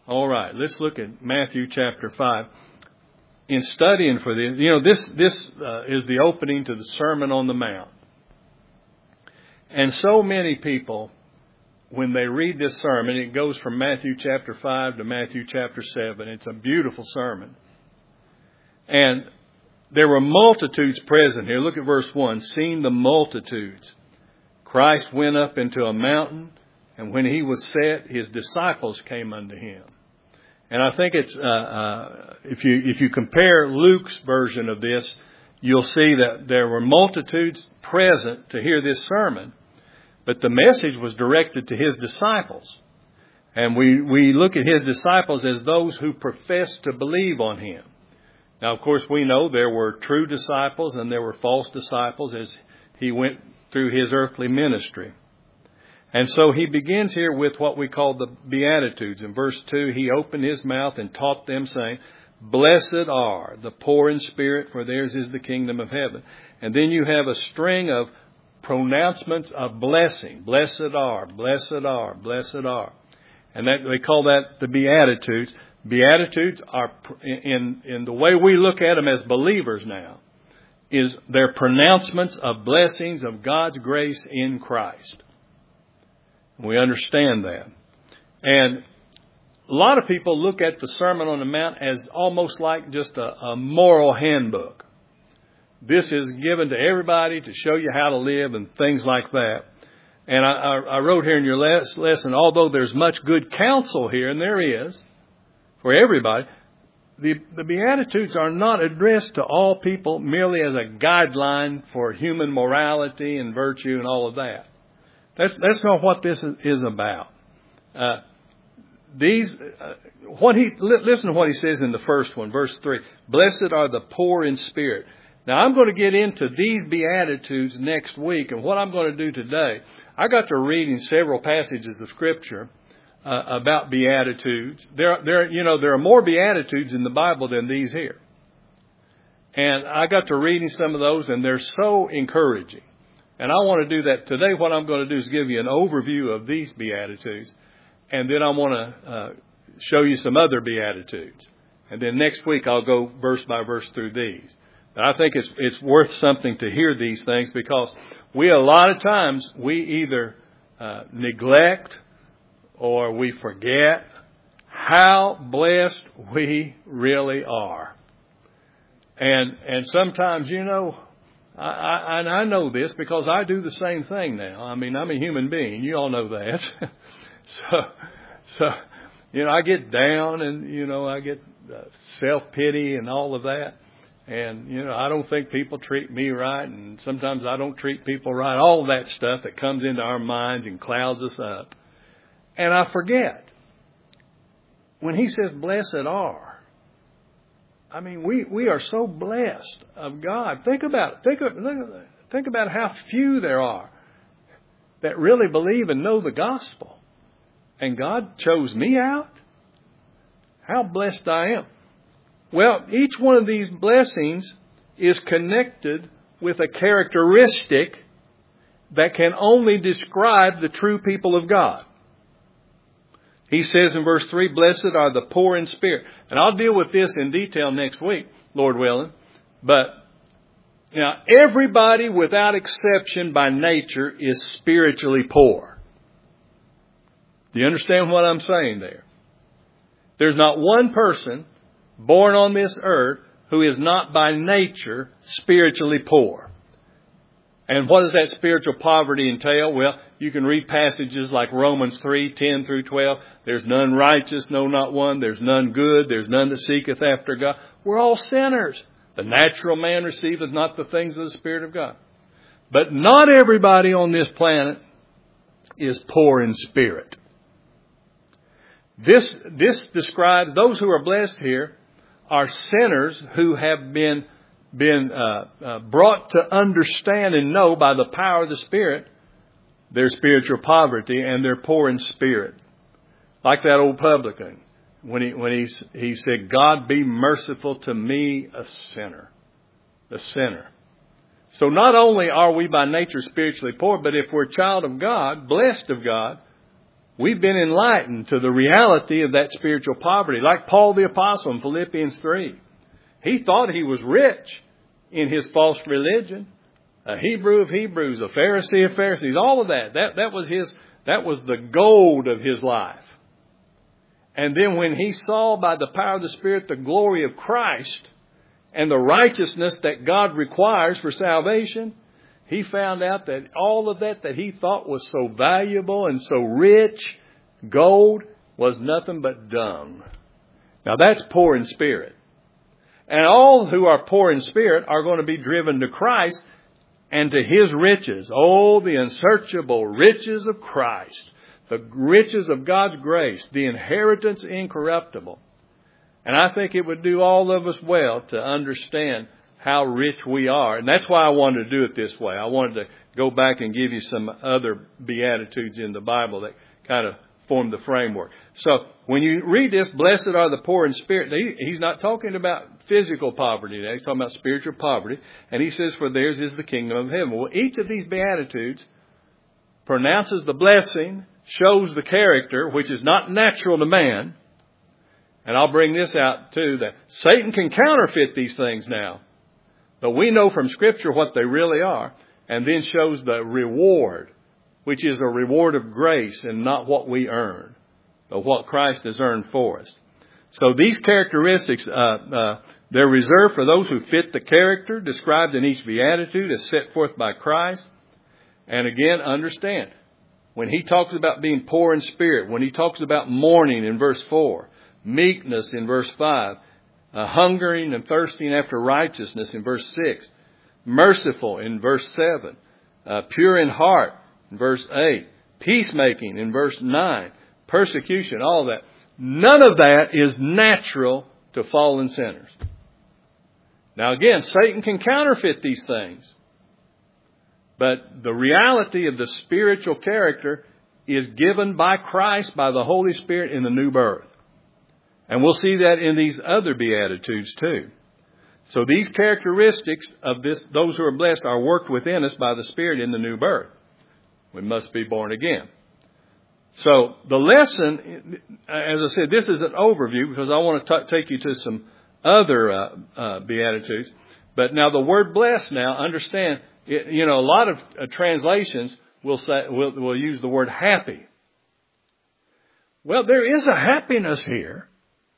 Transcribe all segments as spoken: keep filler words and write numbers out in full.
All right, let's look at Matthew chapter five. In studying for this, you know, this this uh, is the opening to the Sermon on the Mount. And so many people, when they read this sermon, it goes from Matthew chapter five to Matthew chapter seven. It's a beautiful sermon. And there were multitudes present here. Look at verse one. Seeing the multitudes, Christ went up into a mountain, and when he was set, his disciples came unto him. And I think it's, uh, uh, if you, if you compare Luke's version of this, you'll see that there were multitudes present to hear this sermon, but the message was directed to his disciples. And we, we look at his disciples as those who profess to believe on him. Now, of course, we know there were true disciples and there were false disciples as he went through his earthly ministry. And so he begins here with what we call the Beatitudes. In verse two, he opened his mouth and taught them, saying, Blessed are the poor in spirit, for theirs is the kingdom of heaven. And then you have a string of pronouncements of blessing. Blessed are, blessed are, blessed are. And that they call that the Beatitudes. Beatitudes are, in, in the way we look at them as believers now, is their pronouncements of blessings of God's grace in Christ. We understand that. And a lot of people look at the Sermon on the Mount as almost like just a, a moral handbook. This is given to everybody to show you how to live and things like that. And I, I, I wrote here in your last lesson, although there's much good counsel here, and there is, for everybody, the, the Beatitudes are not addressed to all people merely as a guideline for human morality and virtue and all of that. That's that's not what this is about. Uh, these, uh, what he li- listen to what he says in the first one, verse three. Blessed are the poor in spirit. Now I'm going to get into these Beatitudes next week, and what I'm going to do today, I got to reading several passages of Scripture uh, about Beatitudes. There, there, you know, there are more Beatitudes in the Bible than these here, and I got to reading some of those, and they're so encouraging. And I want to do that today. What I'm going to do is give you an overview of these Beatitudes. And then I want to uh, show you some other Beatitudes. And then next week I'll go verse by verse through these. But I think it's it's worth something to hear these things, because we, a lot of times, we either uh, neglect or we forget how blessed we really are. And and sometimes, you know, I, I, and I know this because I do the same thing now. I mean, I'm a human being. You all know that. so, so, you know, I get down and, you know, I get uh, self-pity and all of that. And, you know, I don't think people treat me right. And sometimes I don't treat people right. All of that stuff that comes into our minds and clouds us up. And I forget. When he says, blessed are, I mean, we, we are so blessed of God. Think about it. Think, of, think about how few there are that really believe and know the gospel. And God chose me out. How blessed I am. Well, each one of these blessings is connected with a characteristic that can only describe the true people of God. He says in verse three, blessed are the poor in spirit. And I'll deal with this in detail next week, Lord willing. But now, everybody without exception by nature is spiritually poor. Do you understand what I'm saying there? There's not one person born on this earth who is not by nature spiritually poor. And what does that spiritual poverty entail? Well, you can read passages like Romans three, ten through twelve. There's none righteous, no, not one. There's none good. There's none that seeketh after God. We're all sinners. The natural man receiveth not the things of the Spirit of God. But not everybody on this planet is poor in spirit. This, this describes those who are blessed here are sinners who have been, been uh, uh, brought to understand and know by the power of the Spirit their spiritual poverty, and they're poor in spirit. Like that old publican, when he when he he said, God be merciful to me, a sinner. A sinner. So not only are we by nature spiritually poor, but if we're a child of God, blessed of God, we've been enlightened to the reality of that spiritual poverty. Like Paul the Apostle in Philippians three. He thought he was rich in his false religion. A Hebrew of Hebrews, a Pharisee of Pharisees, all of that. That, that was his, that was the gold of his life. And then when he saw by the power of the Spirit the glory of Christ and the righteousness that God requires for salvation, he found out that all of that that he thought was so valuable and so rich, gold, was nothing but dung. Now that's poor in spirit. And all who are poor in spirit are going to be driven to Christ and to His riches. Oh, the unsearchable riches of Christ. The riches of God's grace, the inheritance incorruptible. And I think it would do all of us well to understand how rich we are. And that's why I wanted to do it this way. I wanted to go back and give you some other Beatitudes in the Bible that kind of form the framework. So when you read this, blessed are the poor in spirit, he's not talking about physical poverty now. He's talking about spiritual poverty. And he says, for theirs is the kingdom of heaven. Well, each of these Beatitudes pronounces the blessing, shows the character, which is not natural to man. And I'll bring this out too, that Satan can counterfeit these things now. But we know from Scripture what they really are. And then shows the reward, which is a reward of grace and not what we earn, but what Christ has earned for us. So these characteristics, uh, uh, they're reserved for those who fit the character described in each Beatitude as set forth by Christ. And again, understand, when he talks about being poor in spirit, when he talks about mourning in verse four, meekness in verse five, uh, hungering and thirsting after righteousness in verse six, merciful in verse seven, uh, pure in heart in verse eight, peacemaking in verse nine, persecution, all that. None of that is natural to fallen sinners. Now again, Satan can counterfeit these things. But the reality of the spiritual character is given by Christ, by the Holy Spirit in the new birth. And we'll see that in these other Beatitudes too. So these characteristics of this, those who are blessed, are worked within us by the Spirit in the new birth. We must be born again. So the lesson, as I said, this is an overview because I want to t- take you to some other uh, uh, Beatitudes. But now the word blessed now, understand, it, you know, a lot of uh, translations will say, will, will use the word happy. Well, there is a happiness here.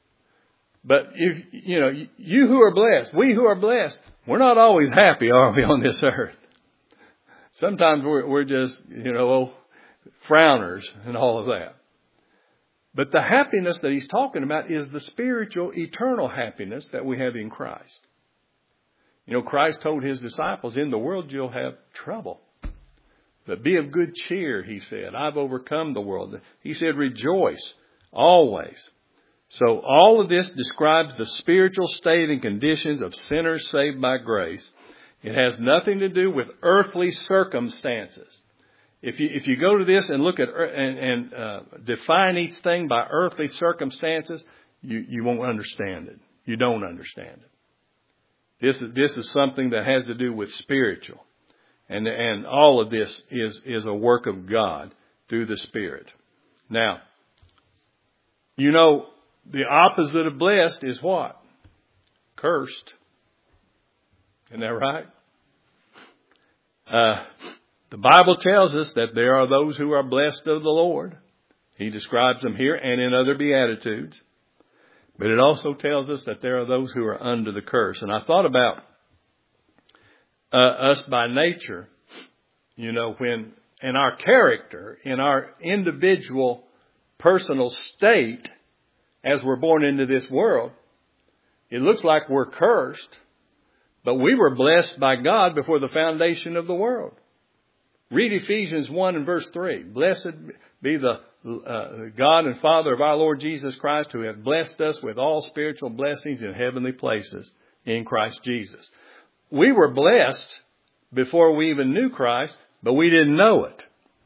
But if, you know, you who are blessed, we who are blessed, we're not always happy, are we, on this earth? Sometimes we're, we're just, you know, frowners and all of that. But the happiness that he's talking about is the spiritual, eternal happiness that we have in Christ. You know, Christ told his disciples, in the world you'll have trouble. But be of good cheer, he said. I've overcome the world. He said, rejoice always. So all of this describes the spiritual state and conditions of sinners saved by grace. It has nothing to do with earthly circumstances. If you if you go to this and look at and, and uh, define each thing by earthly circumstances, you, you won't understand it. You don't understand it. This is this is something that has to do with spiritual, and and all of this is is a work of God through the Spirit. Now, you know, the opposite of blessed is what? Cursed. Isn't that right? Uh, the Bible tells us that there are those who are blessed of the Lord. He describes them here and in other Beatitudes. But it also tells us that there are those who are under the curse. And I thought about uh, us by nature, you know, when in our character, in our individual personal state, as we're born into this world, it looks like we're cursed, but we were blessed by God before the foundation of the world. Read Ephesians one and verse three. Blessed be the uh, God and Father of our Lord Jesus Christ, who hath blessed us with all spiritual blessings in heavenly places in Christ Jesus. We were blessed before we even knew Christ, but we didn't know it.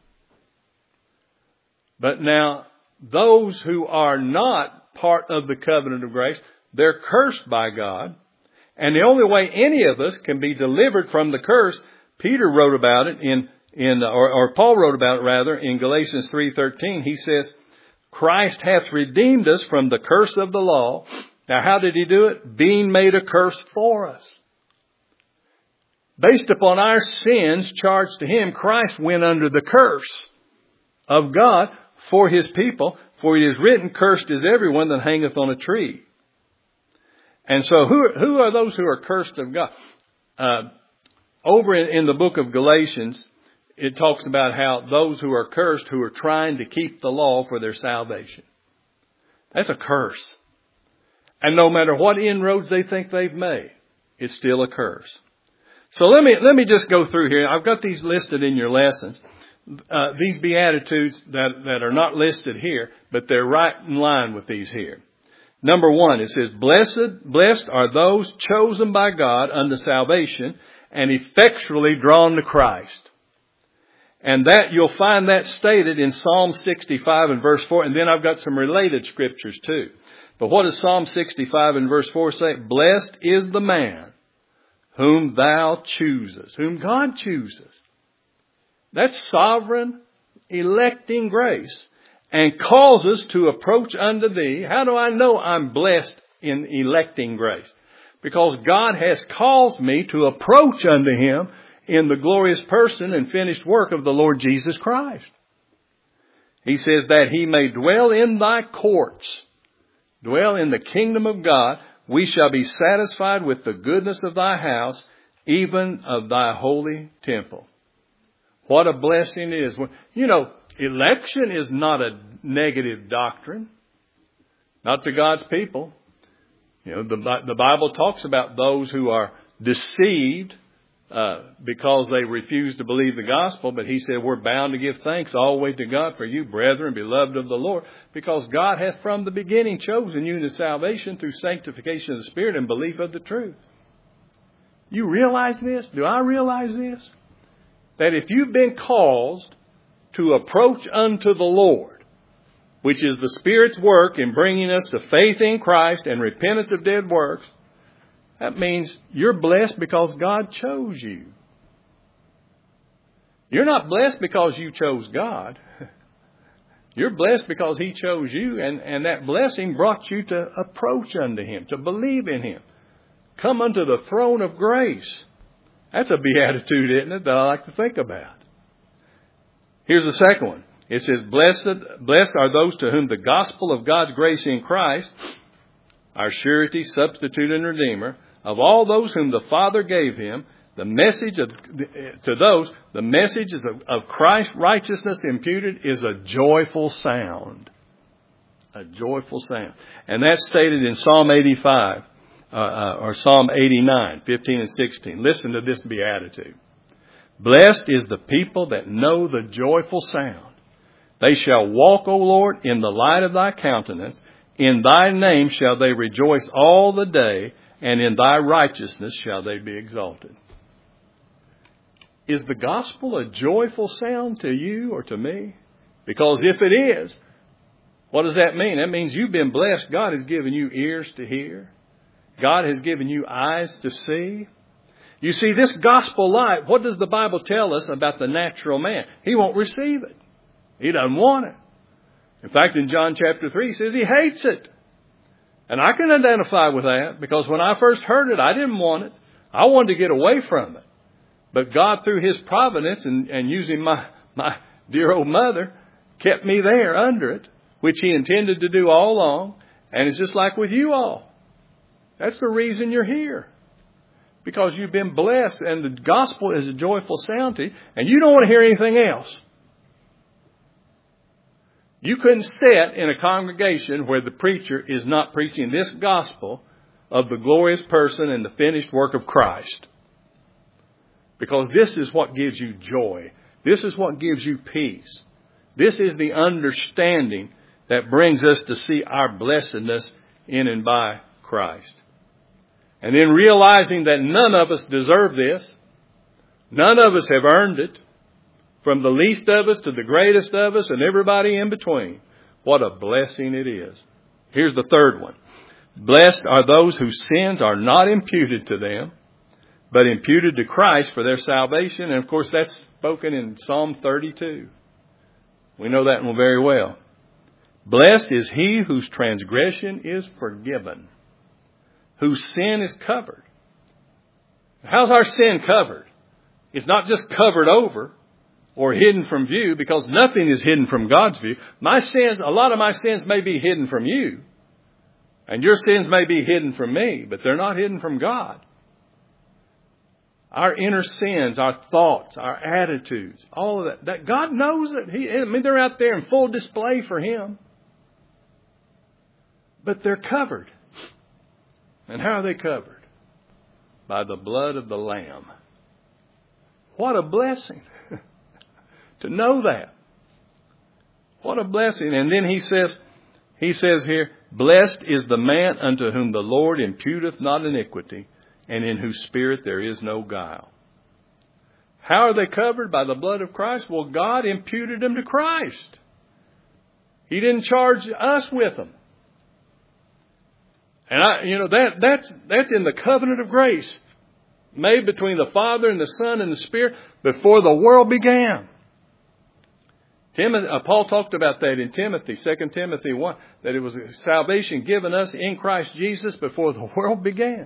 But now, those who are not part of the covenant of grace, they're cursed by God. And the only way any of us can be delivered from the curse, Peter wrote about it in in, or, or Paul wrote about it rather, in Galatians three thirteen. He says, Christ hath redeemed us from the curse of the law. Now, how did he do it? Being made a curse for us. Based upon our sins charged to him, Christ went under the curse of God for his people. For it is written, cursed is everyone that hangeth on a tree. And so who, who are those who are cursed of God? Uh, over in, in the book of Galatians, it talks about how those who are cursed, who are trying to keep the law for their salvation. That's a curse. And no matter what inroads they think they've made, it's still a curse. So let me, let me just go through here. I've got these listed in your lessons. Uh, these Beatitudes that, that are not listed here, but they're right in line with these here. Number one, it says, Blessed, blessed are those chosen by God unto salvation and effectually drawn to Christ. And that, you'll find that stated in Psalm sixty-five and verse four. And then I've got some related scriptures too. But what does Psalm sixty-five and verse four say? Blessed is the man whom thou choosest, whom God chooses. That's sovereign electing grace, and calls us to approach unto thee. How do I know I'm blessed in electing grace? Because God has caused me to approach unto him in the glorious person and finished work of the Lord Jesus Christ. He says that he may dwell in thy courts, dwell in the kingdom of God. We shall be satisfied with the goodness of thy house, even of thy holy temple. What a blessing it is. You know, election is not a negative doctrine. Not to God's people. You know, the, the Bible talks about those who are deceived uh, because they refuse to believe the gospel. But he said, we're bound to give thanks always to God for you, brethren, beloved of the Lord, because God hath from the beginning chosen you to salvation through sanctification of the Spirit and belief of the truth. You realize this? Do I realize this? That if you've been caused to approach unto the Lord, which is the Spirit's work in bringing us to faith in Christ and repentance of dead works, that means you're blessed because God chose you. You're not blessed because you chose God. You're blessed because he chose you, and, and that blessing brought you to approach unto him, to believe in him. Come unto the throne of grace. That's a beatitude, isn't it, that I like to think about. Here's the second one. It says, Blessed, blessed are those to whom the gospel of God's grace in Christ, our surety, substitute, and redeemer, of all those whom the Father gave him, the message of, to those, the message is of, of Christ's righteousness imputed is a joyful sound. A joyful sound. And that's stated in Psalm eighty-five. Uh, uh, or Psalm eighty-nine, fifteen and sixteen. Listen to this beatitude. Blessed is the people that know the joyful sound. They shall walk, O Lord, in the light of thy countenance. In thy name shall they rejoice all the day, and in thy righteousness shall they be exalted. Is the gospel a joyful sound to you or to me? Because if it is, what does that mean? That means you've been blessed. God has given you ears to hear. God has given you eyes to see. You see, this gospel light, what does the Bible tell us about the natural man? He won't receive it. He doesn't want it. In fact, in John chapter three, he says he hates it. And I can identify with that because when I first heard it, I didn't want it. I wanted to get away from it. But God, through his providence and, and using my, my dear old mother, kept me there under it, which he intended to do all along. And it's just like with you all. That's the reason you're here. Because you've been blessed and the gospel is a joyful sound to you and you don't want to hear anything else. You couldn't sit in a congregation where the preacher is not preaching this gospel of the glorious person and the finished work of Christ. Because this is what gives you joy. This is what gives you peace. This is the understanding that brings us to see our blessedness in and by Christ. And then realizing that none of us deserve this. None of us have earned it. From the least of us to the greatest of us and everybody in between. What a blessing it is. Here's the third one. Blessed are those whose sins are not imputed to them, but imputed to Christ for their salvation. And of course, that's spoken in Psalm thirty-two. We know that one very well. Blessed is he whose transgression is forgiven, whose sin is covered. How's our sin covered? It's not just covered over or hidden from view, because nothing is hidden from God's view. My sins, a lot of my sins may be hidden from you, and your sins may be hidden from me, but they're not hidden from God. Our inner sins, our thoughts, our attitudes, all of that, that God knows that He, I mean, they're out there in full display for Him. But they're covered. And how are they covered? By the blood of the Lamb. What a blessing to know that. What a blessing. And then he says, he says here, blessed is the man unto whom the Lord imputeth not iniquity, and in whose spirit there is no guile. How are they covered? By the blood of Christ? Well, God imputed them to Christ. He didn't charge us with them. And I, you know, that, that's, that's in the covenant of grace made between the Father and the Son and the Spirit before the world began. Timothy, uh, Paul talked about that in Timothy, Second Timothy one, that it was salvation given us in Christ Jesus before the world began.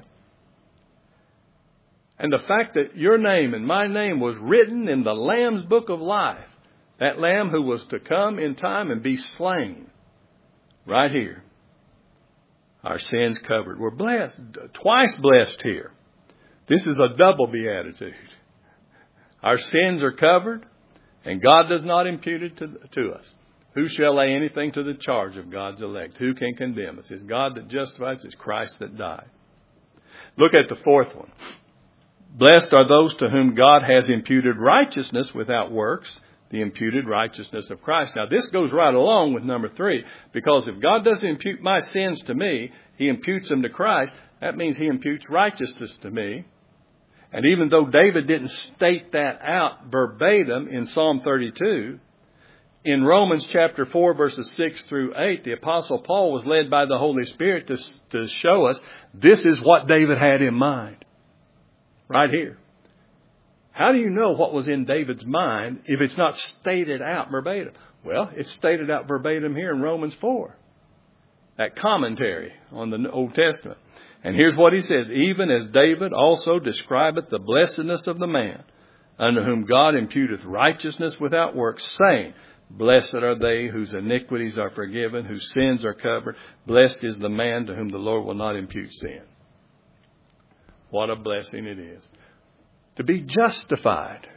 And the fact that your name and my name was written in the Lamb's book of life, that Lamb who was to come in time and be slain, right here. Our sins covered. We're blessed, twice blessed here. This is a double beatitude. Our sins are covered, and God does not impute it to, to us. Who shall lay anything to the charge of God's elect? Who can condemn us? It's God that justifies. It's Christ that died. Look at the fourth one. Blessed are those to whom God has imputed righteousness without works, the imputed righteousness of Christ. Now, this goes right along with number three, because if God doesn't impute my sins to me, He imputes them to Christ. That means He imputes righteousness to me. And even though David didn't state that out verbatim in Psalm thirty-two, in Romans chapter four, verses six through eight, the Apostle Paul was led by the Holy Spirit to, to show us this is what David had in mind. Right here. How do you know what was in David's mind if it's not stated out verbatim? Well, it's stated out verbatim here in Romans four. That commentary on the Old Testament. And here's what he says. Even as David also describeth the blessedness of the man, unto whom God imputeth righteousness without works, saying, blessed are they whose iniquities are forgiven, whose sins are covered. Blessed is the man to whom the Lord will not impute sin. What a blessing it is to be justified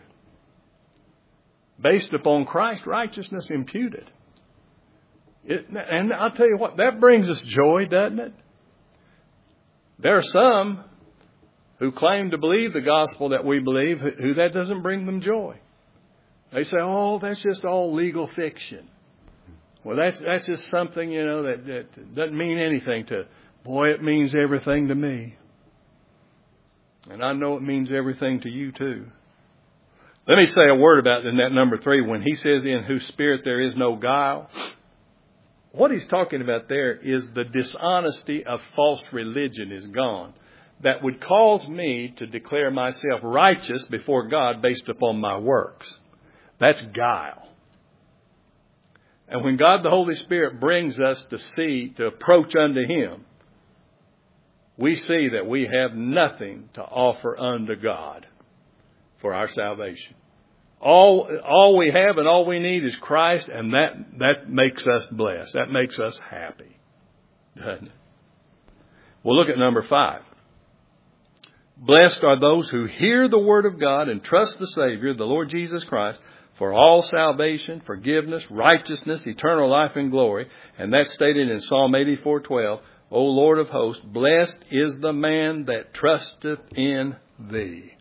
based upon Christ's righteousness imputed. It, and I'll tell you what, that brings us joy, doesn't it? There are some who claim to believe the gospel that we believe, who that doesn't bring them joy. They say, oh, that's just all legal fiction. Well, that's that's just something, you know, that, that doesn't mean anything to, boy, it means everything to me. And I know it means everything to you too. Let me say a word about in that number three, when he says in whose spirit there is no guile. What he's talking about there is the dishonesty of false religion is gone. That would cause me to declare myself righteous before God based upon my works. That's guile. And when God the Holy Spirit brings us to see, to approach unto Him, we see that we have nothing to offer unto God for our salvation. All, all we have and all we need is Christ, and that, that makes us blessed. That makes us happy. Doesn't it? Well, look at number five. Blessed are those who hear the word of God and trust the Savior, the Lord Jesus Christ, for all salvation, forgiveness, righteousness, eternal life, and glory. And that's stated in Psalm eighty-four twelve. O Lord of hosts, blessed is the man that trusteth in Thee.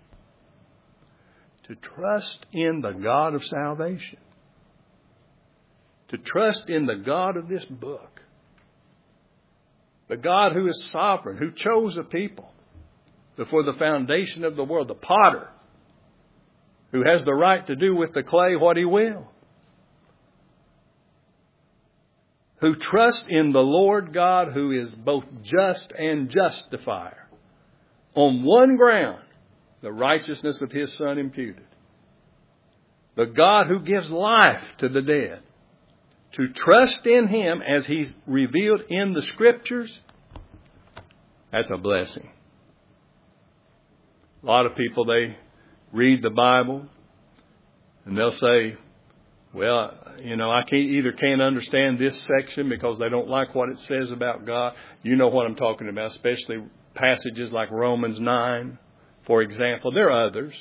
To trust in the God of salvation. To trust in the God of this book. The God who is sovereign, who chose a people before the foundation of the world. The potter, who has the right to do with the clay what He will. Who trust in the Lord God, who is both just and justifier. On one ground, the righteousness of His Son imputed. the God who gives life to the dead, to trust in Him as He's revealed in the Scriptures, that's a blessing. A lot of people, they read the Bible and they'll say, well, you know, I can't either can't understand this section because they don't like what it says about God. You know what I'm talking about, especially passages like Romans nine, for example. There are others.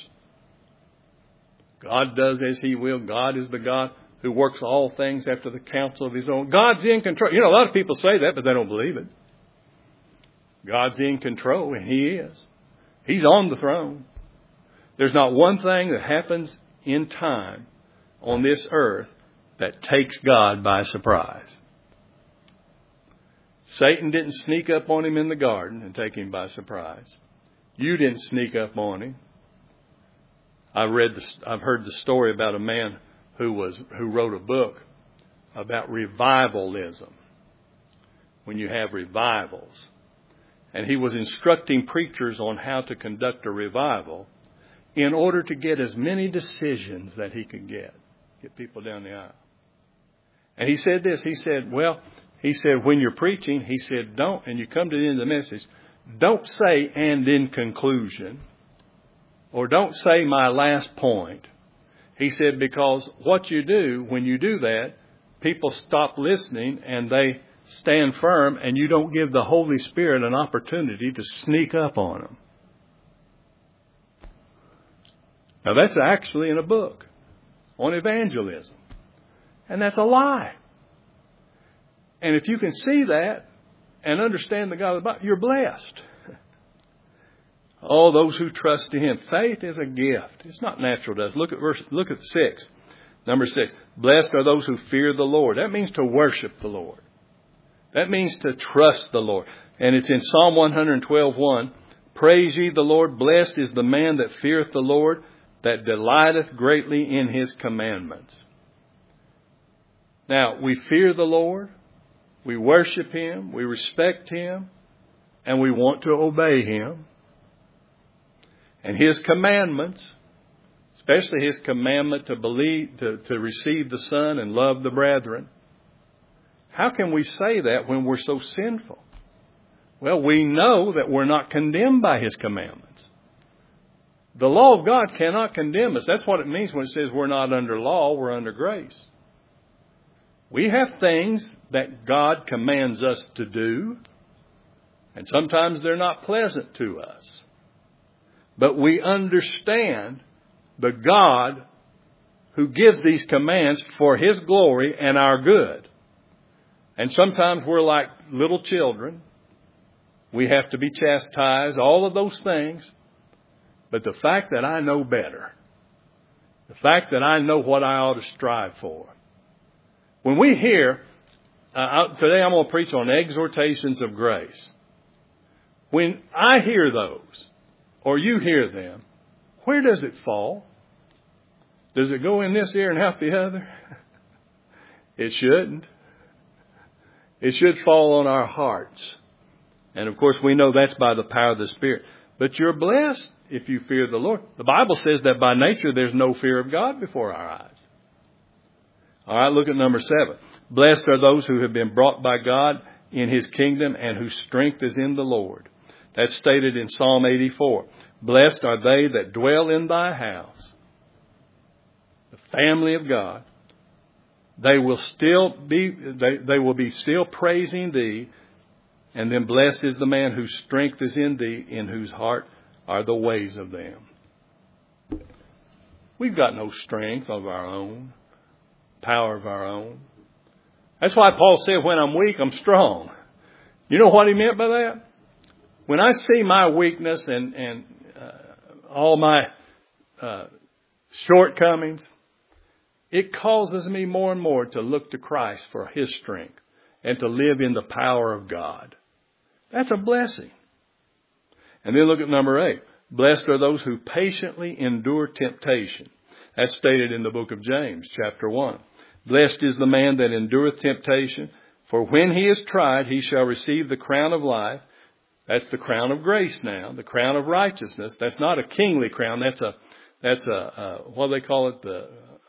God does as He will. God is the God who works all things after the counsel of His own. God's in control. You know, a lot of people say that, but they don't believe it. God's in control, and He is. He's on the throne. There's not one thing that happens in time on this earth that takes God by surprise. Satan didn't sneak up on Him in the garden and take Him by surprise. You didn't sneak up on Him. I read the, I've heard the story about a man who was who wrote a book about revivalism. When you have revivals. And he was instructing preachers on how to conduct a revival in order to get as many decisions that he could get. Get people down the aisle. And he said this, he said, well, he said, when you're preaching, he said, don't, and you come to the end of the message, don't say, and in conclusion, or don't say my last point. He said, because what you do, when you do that, people stop listening and they stand firm, and you don't give the Holy Spirit an opportunity to sneak up on them. Now that's actually in a book on evangelism. And that's a lie. And if you can see that and understand the God of the Bible, you're blessed. All those who trust in Him. Faith is a gift. It's not natural to us. Look at verse, look at six. Number six. Blessed are those who fear the Lord. That means to worship the Lord. That means to trust the Lord. And it's in Psalm one twelve one. Praise ye the Lord. Blessed is the man that feareth the Lord, that delighteth greatly in His commandments. Now, we fear the Lord. We worship Him. We respect Him. And we want to obey Him. And His commandments, especially His commandment to believe, to, to receive the Son and love the brethren. How can we say that when we're so sinful? Well, we know that we're not condemned by His commandments. The law of God cannot condemn us. That's what it means when it says we're not under law, we're under grace. We have things that God commands us to do, and sometimes they're not pleasant to us. But we understand the God who gives these commands for His glory and our good. And sometimes we're like little children. We have to be chastised, all of those things. But the fact that I know better, the fact that I know what I ought to strive for. When we hear, uh, today I'm going to preach on exhortations of grace. When I hear those, or you hear them, where does it fall? Does it go in this ear and out the other? It shouldn't. It should fall on our hearts. And of course we know that's by the power of the Spirit. But you're blessed if you fear the Lord. The Bible says that by nature there's no fear of God before our eyes. All right, look at number seven. Blessed are those who have been brought by God in His kingdom and whose strength is in the Lord. That's stated in Psalm eighty-four. Blessed are they that dwell in thy house. The family of God. They will still be, they, they will be still praising thee. And then blessed is the man whose strength is in thee, in whose heart are the ways of them. We've got no strength of our own, power of our own. That's why Paul said, when I'm weak, I'm strong. You know what he meant by that? When I see my weakness and, and uh, all my uh, shortcomings, it causes me more and more to look to Christ for His strength and to live in the power of God. That's a blessing. And then look at number eight. Blessed are those who patiently endure temptation. That's stated in the book of James, chapter one. Blessed is the man that endureth temptation, for when he is tried, he shall receive the crown of life. That's the crown of grace now, the crown of righteousness. That's not a kingly crown. That's a, that's a, uh, what do they call it? The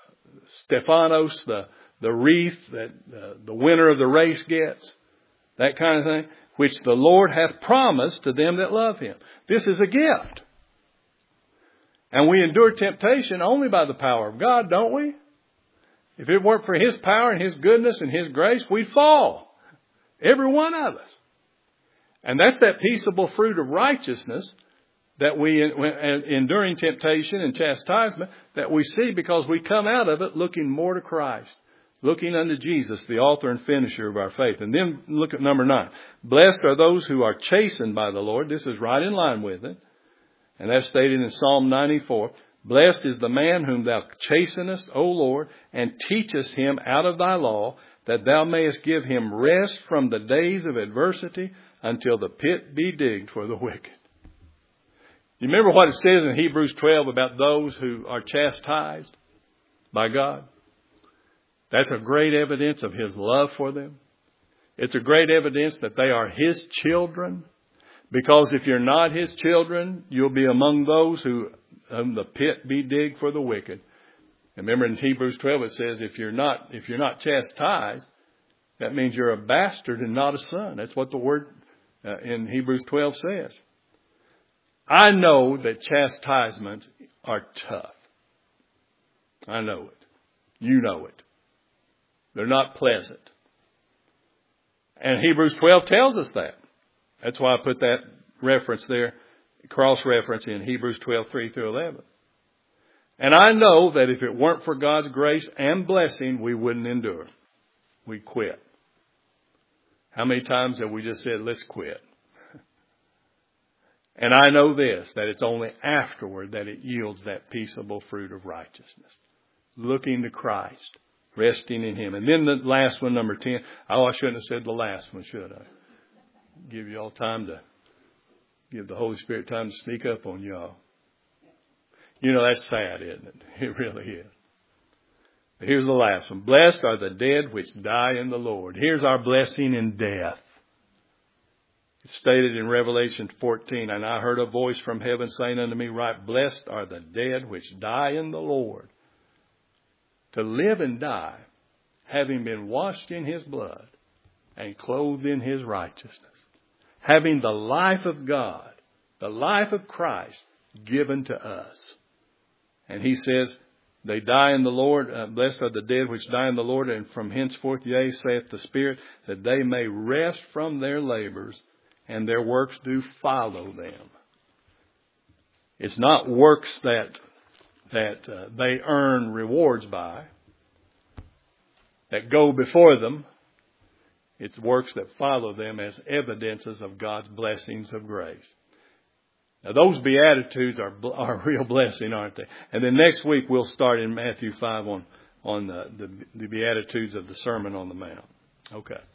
Stephanos, the, the wreath that uh, the winner of the race gets, that kind of thing, which the Lord hath promised to them that love him. This is a gift. And we endure temptation only by the power of God, don't we? If it weren't for his power and his goodness and his grace, we'd fall. Every one of us. And that's that peaceable fruit of righteousness that we, enduring temptation and chastisement, that we see because we come out of it looking more to Christ. Looking unto Jesus, the author and finisher of our faith. And then look at number nine. Blessed are those who are chastened by the Lord. This is right in line with it. And that's stated in Psalm ninety-four. Blessed is the man whom thou chastenest, O Lord, and teachest him out of thy law, that thou mayest give him rest from the days of adversity until the pit be digged for the wicked. You remember what it says in Hebrews twelve about those who are chastised by God? That's a great evidence of his love for them. It's a great evidence that they are his children. Because if you're not his children, you'll be among those who um, the pit be digged for the wicked. And remember in Hebrews twelve it says if you're not if you're not chastised, that means you're a bastard and not a son. That's what the word uh, in Hebrews twelve says. I know that chastisements are tough. I know it. You know it. They're not pleasant. And Hebrews twelve tells us that. That's why I put that reference there, cross-reference in Hebrews twelve, three through eleven. And I know that if it weren't for God's grace and blessing, we wouldn't endure. We'd quit. How many times have we just said, let's quit? And I know this, that it's only afterward that it yields that peaceable fruit of righteousness. Looking to Christ, resting in him. And then the last one, number ten. Oh, I shouldn't have said the last one, should I? Give you all time to, give the Holy Spirit time to sneak up on y'all. You know, that's sad, isn't it? It really is. But here's the last one. Blessed are the dead which die in the Lord. Here's our blessing in death. It's stated in Revelation fourteen, and I heard a voice from heaven saying unto me, Right, blessed are the dead which die in the Lord. To live and die, having been washed in his blood and clothed in his righteousness. Having the life of God, the life of Christ given to us. And he says, they die in the Lord, uh, blessed are the dead which die in the Lord, and from henceforth, yea, saith the Spirit, that they may rest from their labors, and their works do follow them. It's not works that that uh, they earn rewards by, that go before them. It's works that follow them as evidences of God's blessings of grace. Now those Beatitudes are, are a real blessing, aren't they? And then next week we'll start in Matthew five on, on the, the, the Beatitudes of the Sermon on the Mount. Okay.